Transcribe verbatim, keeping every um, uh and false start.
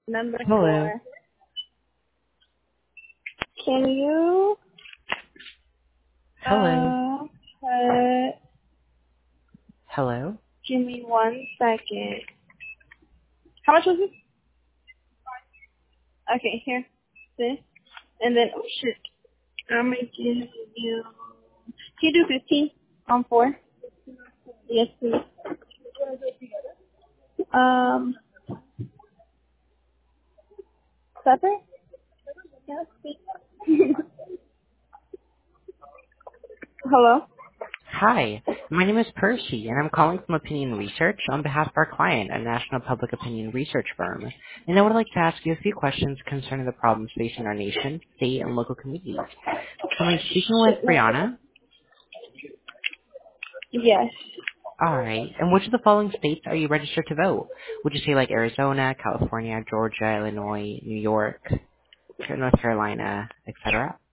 Number Hello. four. Can you Hello. uh, uh Hello. give me one second? How much was it? Okay, here. This. And then oh shit. I'm gonna give you can you do fifteen on four? Yes, please. Um supper? Yes, please. Hello? Hi. My name is Percy, and I'm calling from Opinion Research on behalf of our client, a national public opinion research firm. And I would like to ask you a few questions concerning the problems facing our nation, state, and local communities. Am I speaking with Shit, no. Brianna? Yes. All right. And which of the following states are you registered to vote? Would you say like Arizona, California, Georgia, Illinois, New York, North Carolina, et cetera?